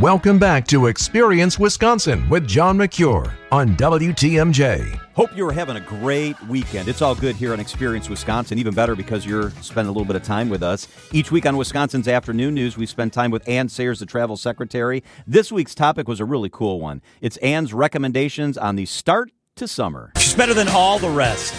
Welcome back to Experience Wisconsin with John McCure on WTMJ. Hope you're having a great weekend. It's all good here on Experience Wisconsin, even better because you're spending a little bit of time with us. Each week on Wisconsin's Afternoon News, we spend time with Ann Sayers, the travel secretary. This week's topic was a really cool one. It's Ann's recommendations on the start to summer. She's better than all the rest.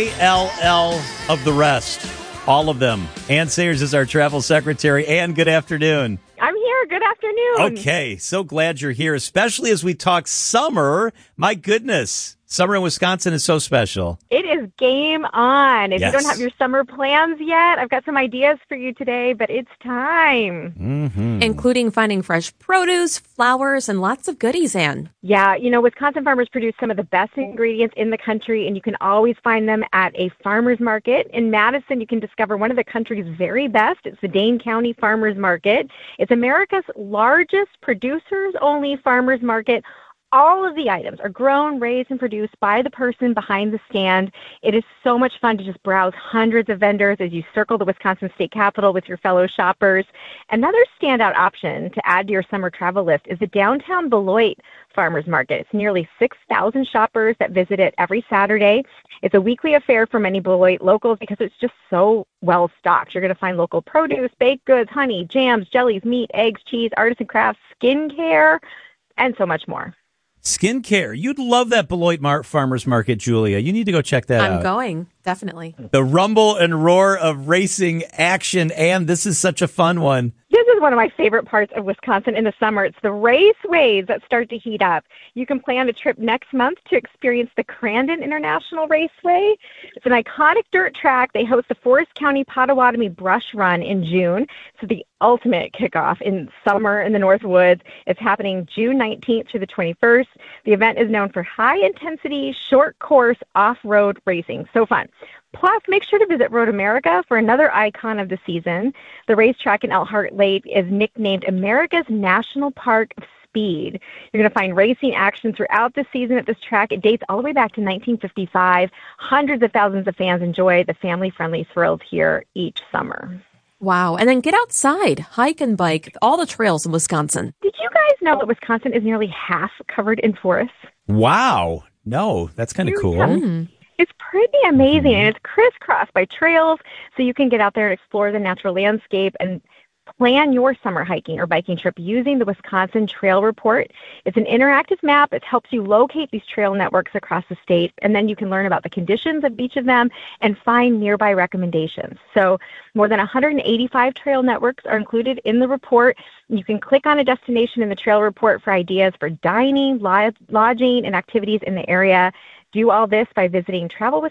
ALL of the rest. All of them. Ann Sayers is our travel secretary. Ann, good afternoon. I'm here. Good afternoon. Okay, so glad you're here, especially as we talk summer. My goodness, summer in Wisconsin is so special. It is game on. If Yes. you don't have your summer plans yet, I've got some ideas for you today, but it's time. Mm-hmm. Including finding fresh produce, flowers, and lots of goodies, Ann. Yeah, Wisconsin farmers produce some of the best ingredients in the country, and you can always find them at a farmer's market. In Madison, you can discover one of the country's very best. It's the Dane County Farmers Market. It's America's largest producers-only farmers market. All of the items are grown, raised, and produced by the person behind the stand. It is so much fun to just browse hundreds of vendors as you circle the Wisconsin State Capitol with your fellow shoppers. Another standout option to add to your summer travel list is the downtown Beloit Farmers Market. It's nearly 6,000 shoppers that visit it every Saturday. It's a weekly affair for many Beloit locals because it's just so well stocked. You're going to find local produce, baked goods, honey, jams, jellies, meat, eggs, cheese, artisan crafts, skincare, and so much more. Skincare. You'd love that Beloit Farmers Market, Julia. You need to go check that out. I'm going, definitely. The rumble and roar of racing action, and this is such a fun one. This is one of my favorite parts of Wisconsin in the summer. It's the raceways that start to heat up. You can plan a trip next month to experience the Crandon International Raceway. It's an iconic dirt track. They host the Forest County Potawatomi Brush Run in June. It's the ultimate kickoff in summer in the North Woods. It's happening June 19th through the 21st. The event is known for high-intensity, short-course, off-road racing. So fun. Plus, make sure to visit Road America for another icon of the season. The racetrack in Elkhart Lake is nicknamed America's National Park of Speed. You're going to find racing action throughout the season at this track. It dates all the way back to 1955. Hundreds of thousands of fans enjoy the family-friendly thrills here each summer. Wow. And then get outside, hike and bike, all the trails in Wisconsin. Did you guys know that Wisconsin is nearly half covered in forests? Wow. No, that's kind of cool. It's pretty amazing, and it's crisscrossed by trails, so you can get out there and explore the natural landscape and plan your summer hiking or biking trip using the Wisconsin Trail Report. It's an interactive map. It helps you locate these trail networks across the state, and then you can learn about the conditions of each of them and find nearby recommendations. So more than 185 trail networks are included in the report. You can click on a destination in the Trail Report for ideas for dining, lodging, and activities in the area. Do all this by visiting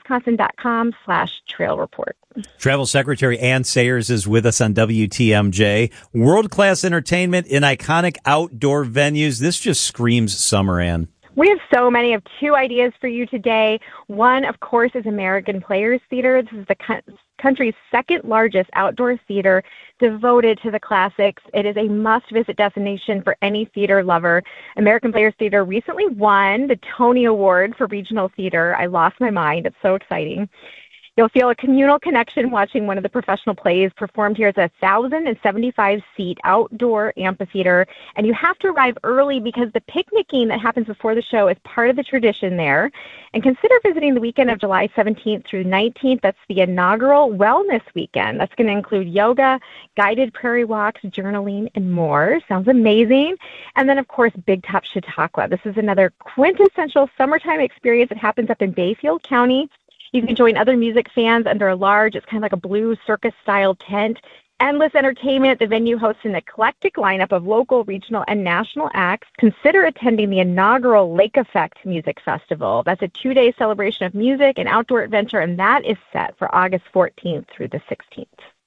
travelwisconsin.com/trail report. Travel Secretary Ann Sayers is with us on WTMJ. World-class entertainment in iconic outdoor venues. This just screams summer, Ann. We have so many. I have two ideas for you today. One, of course, is American Players Theater. This is the country's second largest outdoor theater devoted to the classics. It is a must-visit destination for any theater lover. American Players Theater recently won the Tony Award for Regional Theater. I lost my mind. It's so exciting. You'll feel a communal connection watching one of the professional plays performed here. It's a 1,075-seat outdoor amphitheater, and you have to arrive early because the picnicking that happens before the show is part of the tradition there. And consider visiting the weekend of July 17th through 19th. That's the inaugural Wellness Weekend. That's going to include yoga, guided prairie walks, journaling, and more. Sounds amazing. And then, of course, Big Top Chautauqua. This is another quintessential summertime experience that happens up in Bayfield County. You can join other music fans under a large, it's kind of like a blue circus-style tent. Endless entertainment. The venue hosts an eclectic lineup of local, regional, and national acts. Consider attending the inaugural Lake Effect Music Festival. That's a 2-day celebration of music and outdoor adventure, and that is set for August 14th through the 16th.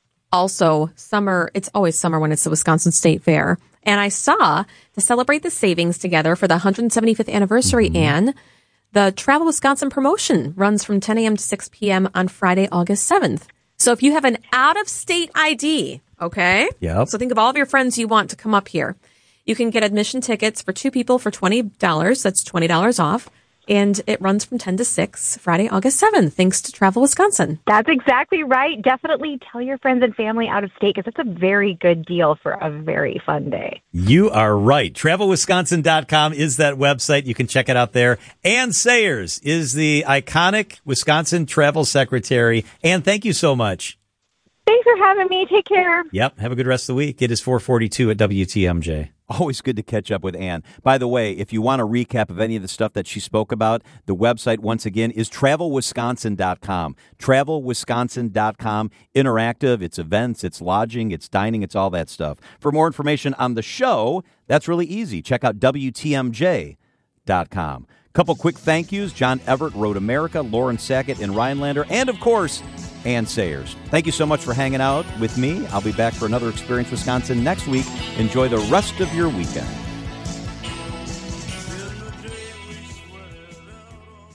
Also, summer, it's always summer when it's the Wisconsin State Fair. And I saw, to celebrate the savings together for the 175th anniversary, Ann, the Travel Wisconsin promotion runs from 10 a.m. to 6 p.m. on Friday, August 7th. So if you have an out-of-state ID, okay? Yep. So think of all of your friends you want to come up here. You can get admission tickets for two people for $20. That's $20 off. And it runs from 10 to 6, Friday, August 7th, thanks to Travel Wisconsin. That's exactly right. Definitely tell your friends and family out of state because it's a very good deal for a very fun day. You are right. TravelWisconsin.com is that website. You can check it out there. Ann Sayers is the iconic Wisconsin travel secretary. Ann, thank you so much. Thanks for having me. Take care. Yep. Have a good rest of the week. It is 4:42 at WTMJ. Always good to catch up with Ann. By the way, if you want a recap of any of the stuff that she spoke about, the website, once again, is TravelWisconsin.com. TravelWisconsin.com. Interactive. It's events, it's lodging, it's dining, it's all that stuff. For more information on the show, that's really easy. Check out WTMJ.com. Couple quick thank yous. John Everett, Road America, Lauren Sackett in Rhinelander, and, of course, Ann Sayers. Thank you so much for hanging out with me. I'll be back for another Experience Wisconsin next week. Enjoy the rest of your weekend.